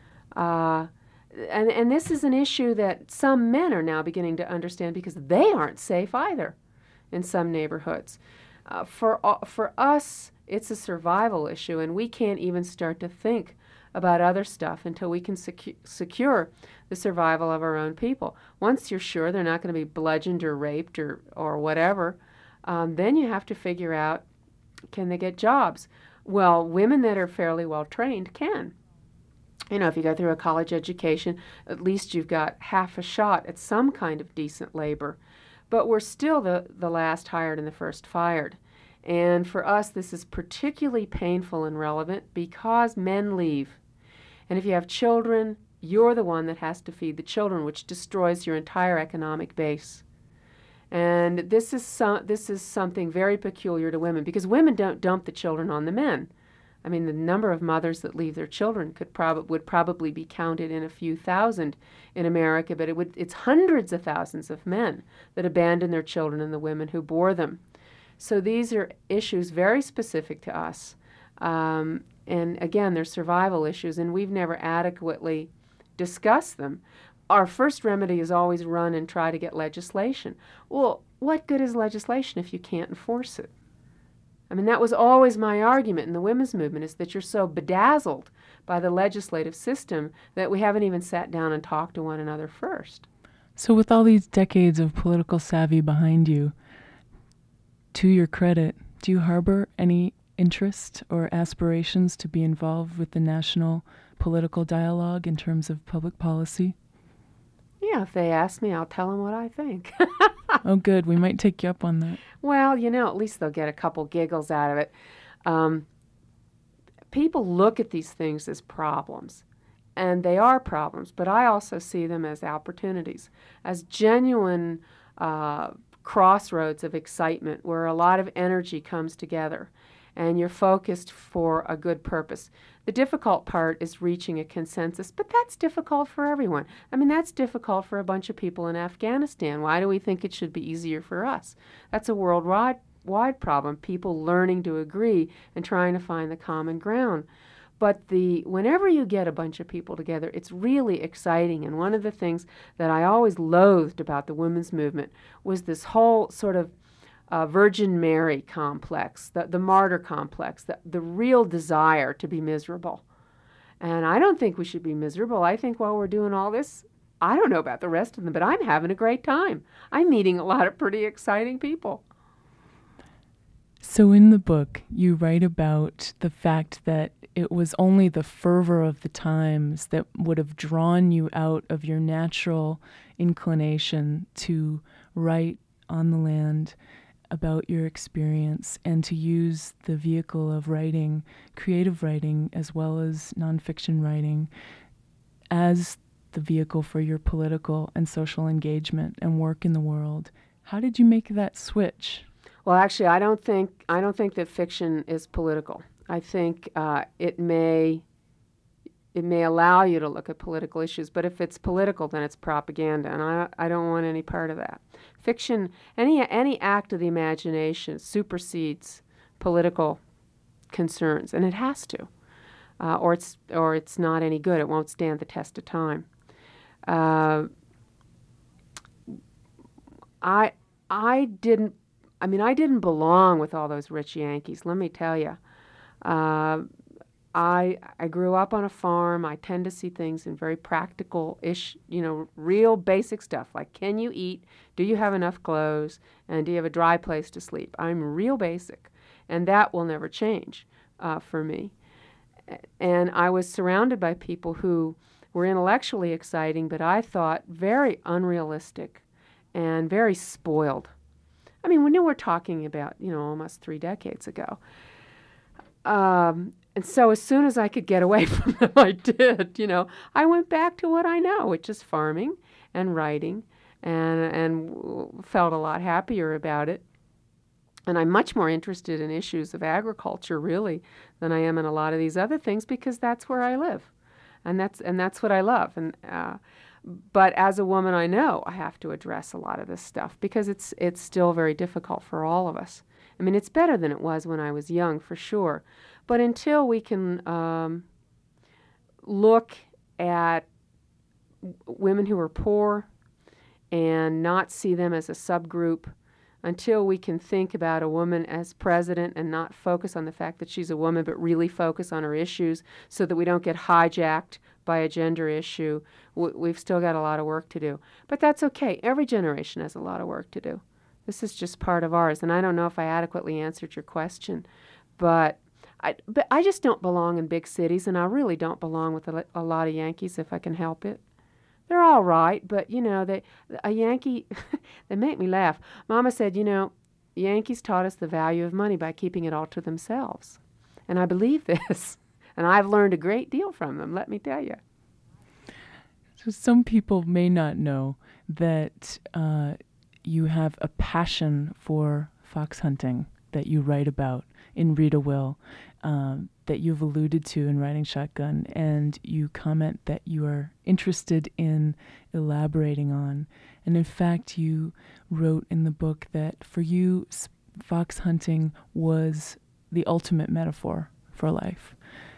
Uh, and, and this is an issue that some men are now beginning to understand because they aren't safe either in some neighborhoods. Uh, for, uh, for us, it's a survival issue, and we can't even start to think about other stuff until we can secu- secure the survival of our own people. Once you're sure they're not going to be bludgeoned or raped or, or whatever, um, then you have to figure out, can they get jobs? Well, women that are fairly well trained can. You know, if you go through a college education, at least you've got half a shot at some kind of decent labor. But we're still the, the last hired and the first fired. And for us, this is particularly painful and relevant because men leave. And if you have children, you're the one that has to feed the children, which destroys your entire economic base. And this is some, this is something very peculiar to women, because women don't dump the children on the men. I mean, the number of mothers that leave their children could prob- would probably be counted in a few thousand in America, but it would it's hundreds of thousands of men that abandon their children and the women who bore them. So these are issues very specific to us. Um, and again, they're survival issues, and we've never adequately discussed them. Our first remedy is always run and try to get legislation. Well, what good is legislation if you can't enforce it? I mean, that was always my argument in the women's movement, is that you're so bedazzled by the legislative system that we haven't even sat down and talked to one another first. So with all these decades of political savvy behind you, to your credit, do you harbor any interest or aspirations to be involved with the national political dialogue in terms of public policy? Yeah, if they ask me, I'll tell them what I think. Oh, good. We might take you up on that. Well, you know, at least they'll get a couple giggles out of it. Um, people look at these things as problems, and they are problems, but I also see them as opportunities, as genuine uh, crossroads of excitement where a lot of energy comes together and you're focused for a good purpose. The difficult part is reaching a consensus, but that's difficult for everyone. I mean, that's difficult for a bunch of people in Afghanistan. Why do we think it should be easier for us? That's a worldwide wide problem, people learning to agree and trying to find the common ground. But the whenever you get a bunch of people together, it's really exciting. And one of the things that I always loathed about the women's movement was this whole sort of Uh, Virgin Mary complex, the, the martyr complex, the, the real desire to be miserable. And I don't think we should be miserable. I think while we're doing all this, I don't know about the rest of them, but I'm having a great time. I'm meeting a lot of pretty exciting people. So in the book, you write about the fact that it was only the fervor of the times that would have drawn you out of your natural inclination to write on the land about your experience and to use the vehicle of writing, creative writing, as well as nonfiction writing, as the vehicle for your political and social engagement and work in the world. How did you make that switch? Well, actually, I don't think I don't think that fiction is political. I think uh, it may it may allow you to look at political issues, but if it's political, then it's propaganda, and I I don't want any part of that. Fiction, any any act of the imagination supersedes political concerns, and it has to, uh, or it's or it's not any good. It won't stand the test of time. Uh, I I didn't. I mean, I didn't belong with all those rich Yankees. Let me tell you. Uh, I I grew up on a farm. I tend to see things in very practical-ish, you know, real basic stuff like, can you eat? Do you have enough clothes? And do you have a dry place to sleep? I'm real basic, and that will never change uh, for me. And I was surrounded by people who were intellectually exciting, but I thought very unrealistic and very spoiled. I mean, when we're talking about, you know, almost three decades ago. Um, and so as soon as I could get away from them, I did, you know. I went back to what I know, which is farming and writing, and and felt a lot happier about it. And I'm much more interested in issues of agriculture, really, than I am in a lot of these other things, because that's where I live. And that's and that's what I love. And uh, but as a woman, I know I have to address a lot of this stuff because it's it's still very difficult for all of us. I mean, it's better than it was when I was young, for sure. But until we can um, look at w- women who are poor and not see them as a subgroup, until we can think about a woman as president and not focus on the fact that she's a woman, but really focus on her issues so that we don't get hijacked by a gender issue, w- we've still got a lot of work to do. But that's okay. Every generation has a lot of work to do. This is just part of ours. And I don't know if I adequately answered your question, but I, but I just don't belong in big cities, and I really don't belong with a, a lot of Yankees if I can help it. They're all right, but, you know, they, a Yankee, they make me laugh. Mama said, you know, Yankees taught us the value of money by keeping it all to themselves. And I believe this. And I've learned a great deal from them, let me tell you. So some people may not know that uh, you have a passion for fox hunting. that you write about in Rita Will, um, that you've alluded to in Writing Shotgun, and you comment that you are interested in elaborating on. And in fact, you wrote in the book that for you, fox hunting was the ultimate metaphor for life.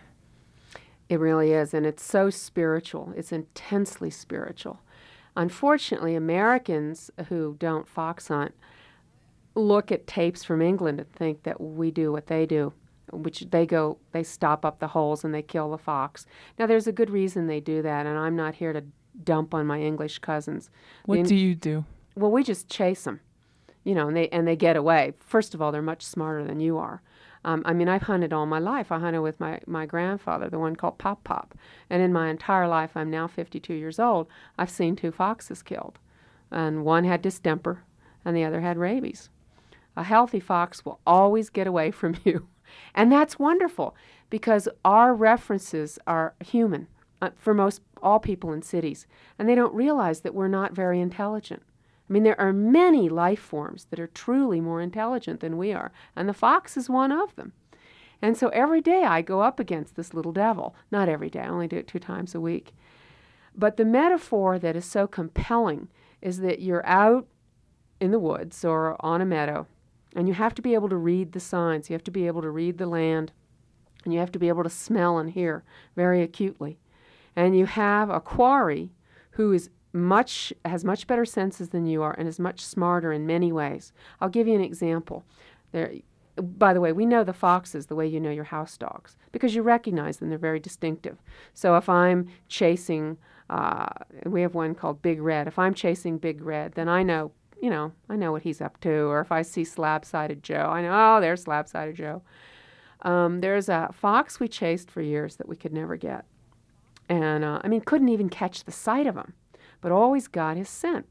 It really is, and it's so spiritual. It's intensely spiritual. Unfortunately, Americans who don't fox hunt look at tapes from England and think that we do what they do, which they go, they stop up the holes and they kill the fox. Now, there's a good reason they do that, and I'm not here to dump on my English cousins. What The- do you do? Well, we just chase them, you know, and they and they get away. First of all, they're much smarter than you are. Um, I mean, I've hunted all my life. I hunted with my, my grandfather, the one called Pop Pop. And in my entire life, I'm now fifty-two years old, I've seen two foxes killed. And one had distemper, and the other had rabies. A healthy fox will always get away from you. And that's wonderful, because our references are human uh, for most all people in cities. And they don't realize that we're not very intelligent. I mean, there are many life forms that are truly more intelligent than we are, and the fox is one of them. And so every day I go up against this little devil. Not every day, I only do it two times a week. But the metaphor that is so compelling is that you're out in the woods or on a meadow, and you have to be able to read the signs. You have to be able to read the land, and you have to be able to smell and hear very acutely. And you have a quarry who is much has much better senses than you are and is much smarter in many ways. I'll give you an example. There, by the way, we know the foxes the way you know your house dogs, because you recognize them. They're very distinctive. So if I'm chasing, uh, we have one called Big Red. If I'm chasing Big Red, then I know, you know, I know what he's up to. Or if I see Slab-Sided Joe, I know, oh, there's Slab-Sided Joe. Um, there's a fox we chased for years that we could never get. And, uh, I mean, couldn't even catch the sight of him, but always got his scent.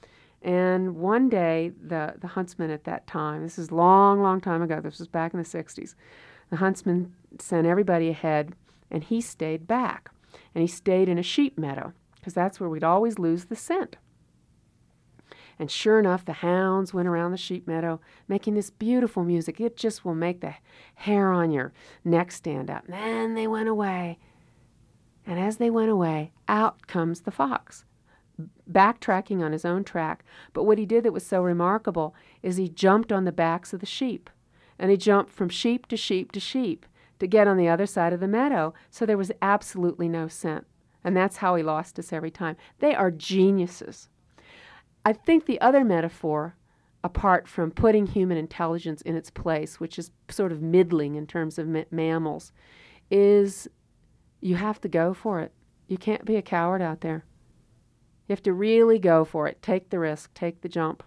And one day, the, the huntsman at that time, this is long, long time ago, this was back in the sixties, the huntsman sent everybody ahead, and he stayed back. And he stayed in a sheep meadow, because that's where we'd always lose the scent. And sure enough, the hounds went around the sheep meadow, making this beautiful music. It just will make the hair on your neck stand up. And then they went away. And as they went away, out comes the fox, backtracking on his own track. But what he did that was so remarkable is he jumped on the backs of the sheep. And he jumped from sheep to sheep to sheep to get on the other side of the meadow, so there was absolutely no scent. And that's how he lost us every time. They are geniuses. I think the other metaphor, apart from putting human intelligence in its place, which is sort of middling in terms of ma- mammals, is you have to go for it. You can't be a coward out there. You have to really go for it. Take the risk. Take the jump.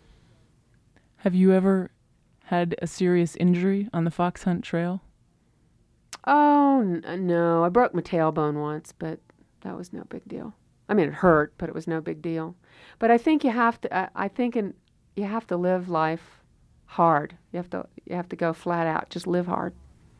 Have you ever had a serious injury on the fox hunt trail? Oh, n- no. I broke my tailbone once, but that was no big deal. I mean, it hurt, but it was no big deal. But I think you have to, I, I think in, you have to live life hard. You have to, you have to go flat out. Just live hard.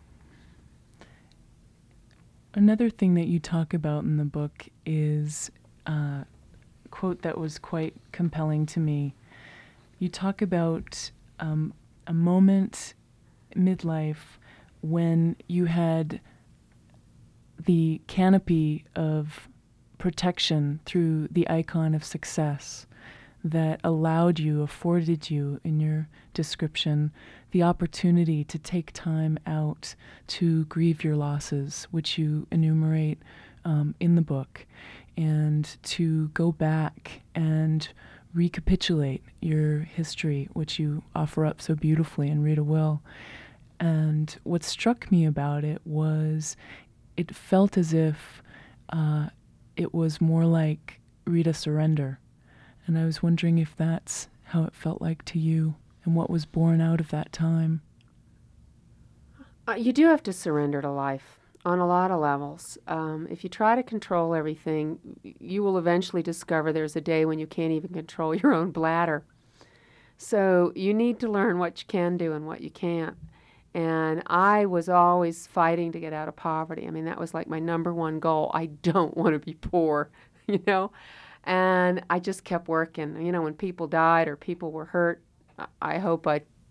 Another thing that you talk about in the book is a quote that was quite compelling to me. You talk about um, a moment midlife when you had the canopy of protection through the icon of success that allowed you, afforded you in your description, the opportunity to take time out to grieve your losses, which you enumerate um, in the book, and to go back and recapitulate your history, which you offer up so beautifully in Rita Will. And what struck me about it was it felt as if uh, it was more like Rita surrender. And I was wondering if that's how it felt like to you and what was born out of that time. Uh, you do have to surrender to life on a lot of levels. Um, if you try to control everything, you will eventually discover there's a day when you can't even control your own bladder. So you need to learn what you can do and what you can't. And I was always fighting to get out of poverty. I mean, that was like my number one goal. I don't want to be poor, you know? And I just kept working. You know, when people died or people were hurt, I hope I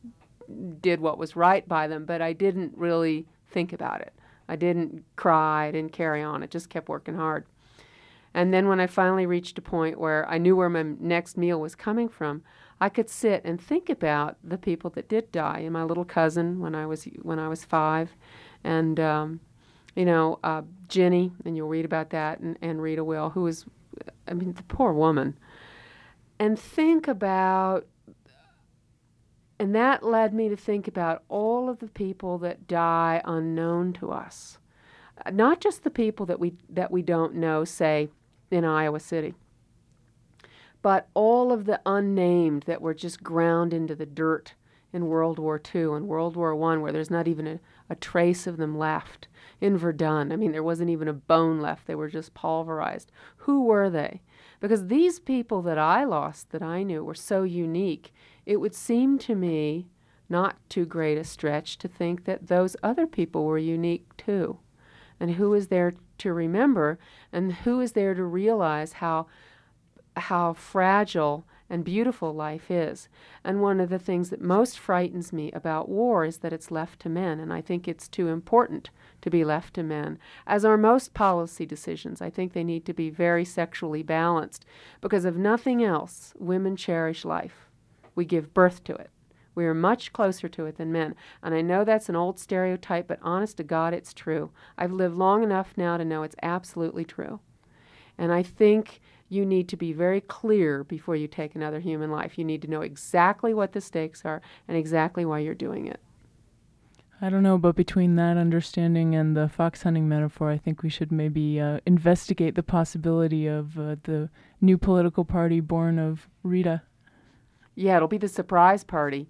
did what was right by them, but I didn't really think about it. I didn't cry, I didn't carry on. I just kept working hard. And then when I finally reached a point where I knew where my next meal was coming from, I could sit and think about the people that did die. And my little cousin when I was when I was five, and um, you know uh, Ginny, and you'll read about that, and, and Rita will, who was, I mean, the poor woman. And think about, and that led me to think about all of the people that die unknown to us, not just the people that we that we don't know, say in Iowa City, but all of the unnamed that were just ground into the dirt in World War Two and World War One, where there's not even a, a trace of them left. In Verdun, I mean, there wasn't even a bone left. They were just pulverized. Who were they? Because these people that I lost, that I knew, were so unique, it would seem to me not too great a stretch to think that those other people were unique too. And who is there to remember, and who is there to realize how how fragile and beautiful life is. And one of the things that most frightens me about war is that it's left to men, and I think it's too important to be left to men. As are most policy decisions, I think they need to be very sexually balanced, because if nothing else, women cherish life. We give birth to it. We are much closer to it than men. And I know that's an old stereotype, but honest to God, it's true. I've lived long enough now to know it's absolutely true. And I think you need to be very clear before you take another human life. You need to know exactly what the stakes are and exactly why you're doing it. I don't know, but between that understanding and the fox hunting metaphor, I think we should maybe uh, investigate the possibility of uh, the new political party born of Rita. Yeah, it'll be the surprise party.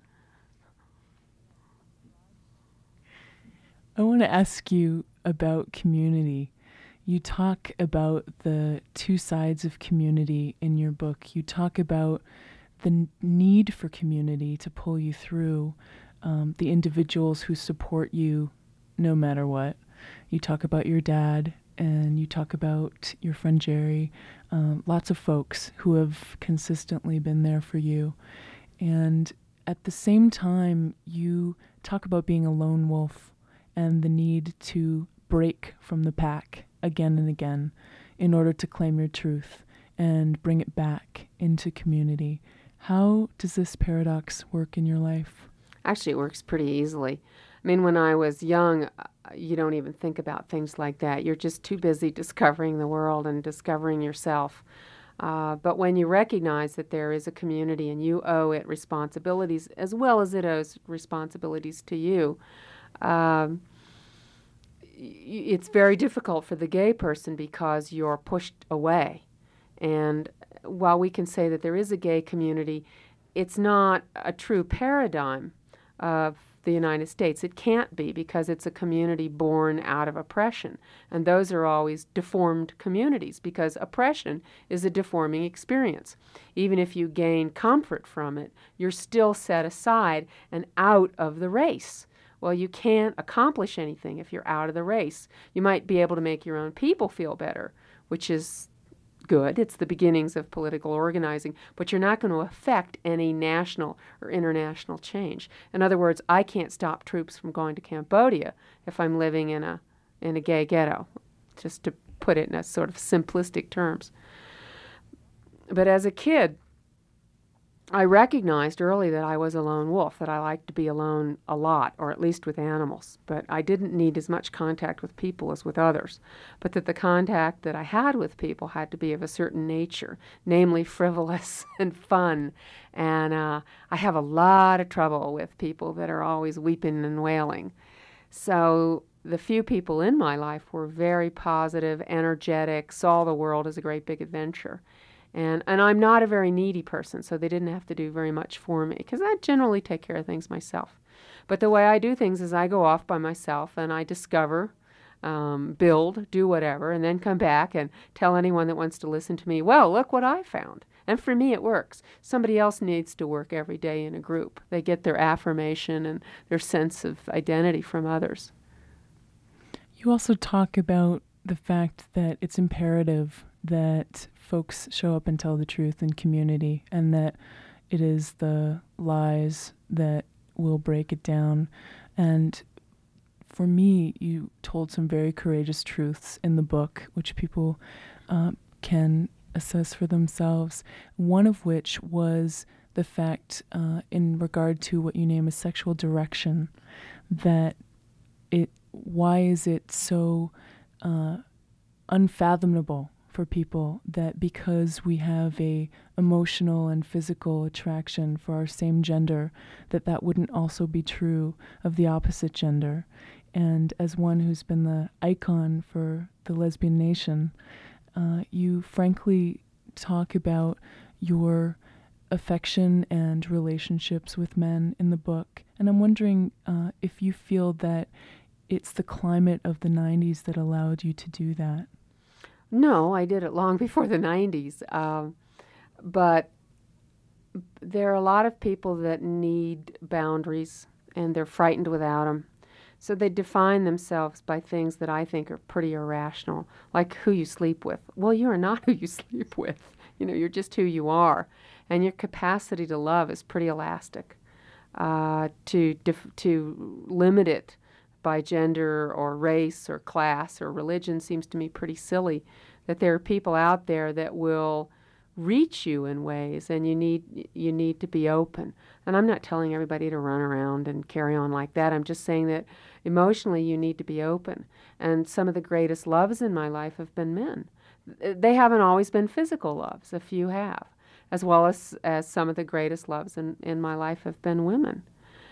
I want to ask you about community. You talk about the two sides of community in your book. You talk about the n- need for community to pull you through, um, the individuals who support you no matter what. You talk about your dad, and you talk about your friend Jerry, um, lots of folks who have consistently been there for you. And at the same time, you talk about being a lone wolf and the need to break from the pack again and again in order to claim your truth and bring it back into community. How does this paradox work in your life? Actually, it works pretty easily. I mean, when I was young, uh, you don't even think about things like that. You're just too busy discovering the world and discovering yourself. Uh, but when you recognize that there is a community and you owe it responsibilities as well as it owes responsibilities to you, um, it's very difficult for the gay person because you're pushed away. And while we can say that there is a gay community, it's not a true paradigm of the United States. It can't be, because it's a community born out of oppression. And those are always deformed communities, because oppression is a deforming experience. Even if you gain comfort from it, you're still set aside and out of the race. Well, you can't accomplish anything if you're out of the race. You might be able to make your own people feel better, which is good. It's the beginnings of political organizing, but you're not going to affect any national or international change. In other words, I can't stop troops from going to Cambodia if I'm living in a in a gay ghetto, just to put it in a sort of simplistic terms. But as a kid, I recognized early that I was a lone wolf, that I liked to be alone a lot, or at least with animals. But I didn't need as much contact with people as with others. But that the contact that I had with people had to be of a certain nature, namely frivolous and fun. And uh, I have a lot of trouble with people that are always weeping and wailing. So the few people in my life were very positive, energetic, saw the world as a great big adventure. And and I'm not a very needy person, so they didn't have to do very much for me, because I generally take care of things myself. But the way I do things is I go off by myself and I discover, um, build, do whatever, and then come back and tell anyone that wants to listen to me, well, look what I found. And for me, it works. Somebody else needs to work every day in a group. They get their affirmation and their sense of identity from others. You also talk about the fact that it's imperative that folks show up and tell the truth in community, and that it is the lies that will break it down. And for me, you told some very courageous truths in the book, which people uh, can assess for themselves. One of which was the fact, uh, in regard to what you name as sexual direction, that it why is it so uh, unfathomable for people that because we have a emotional and physical attraction for our same gender, that that wouldn't also be true of the opposite gender. And as one who's been the icon for the lesbian nation, uh, you frankly talk about your affection and relationships with men in the book. And I'm wondering uh, if you feel that it's the climate of the nineties that allowed you to do that. No, I did it long before the nineties. Um, but there are a lot of people that need boundaries, and they're frightened without them. So they define themselves by things that I think are pretty irrational, like who you sleep with. Well, you are not who you sleep with. You know, you're just who you are. And your capacity to love is pretty elastic. Uh, to dif- to limit it by gender or race or class or religion seems to me pretty silly. That there are people out there that will reach you in ways, and you need you need to be open. And I'm not telling everybody to run around and carry on like that. I'm just saying that emotionally you need to be open. And some of the greatest loves in my life have been men. They haven't always been physical loves. A few have, as well as as some of the greatest loves in, in my life have been women.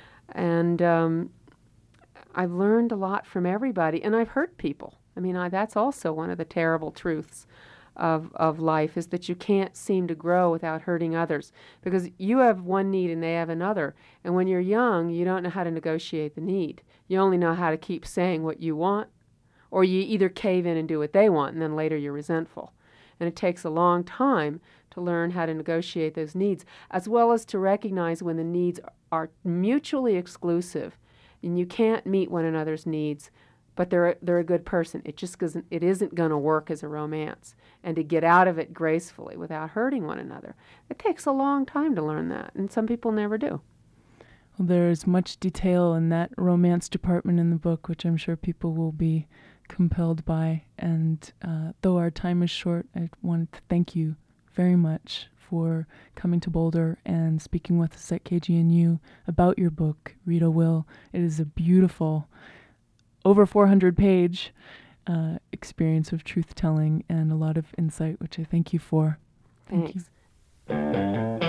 And um, I've learned a lot from everybody, and I've hurt people. I mean, I, that's also one of the terrible truths of of life, is that you can't seem to grow without hurting others, because you have one need and they have another. And when you're young, you don't know how to negotiate the need. You only know how to keep saying what you want, or you either cave in and do what they want, and then later you're resentful. And it takes a long time to learn how to negotiate those needs, as well as to recognize when the needs are mutually exclusive, and you can't meet one another's needs, but they're they're a good person. It just doesn't, it isn't going to work as a romance. And to get out of it gracefully without hurting one another, it takes a long time to learn that, and some people never do. Well, there's much detail in that romance department in the book, which I'm sure people will be compelled by. And uh, though our time is short, I want to thank you very much for coming to Boulder and speaking with us at K G N U about your book, Rita Will. It is a beautiful, over four hundred page uh, experience of truth-telling and a lot of insight, which I thank you for. Thank Thanks. you.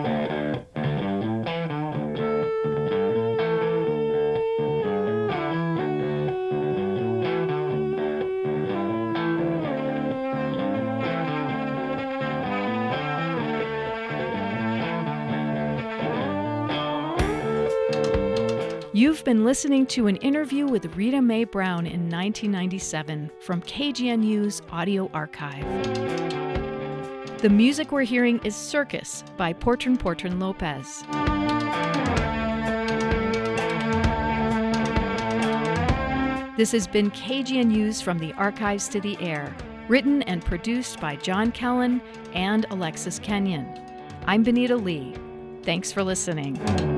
You've been listening to an interview with Rita Mae Brown in nineteen ninety-seven from K G N U's Audio Archive. The music we're hearing is Circus by Portran Portran Lopez. This has been K G N U's From the Archives to the Air, written and produced by John Kellen and Alexis Kenyon. I'm Benita Lee. Thanks for listening.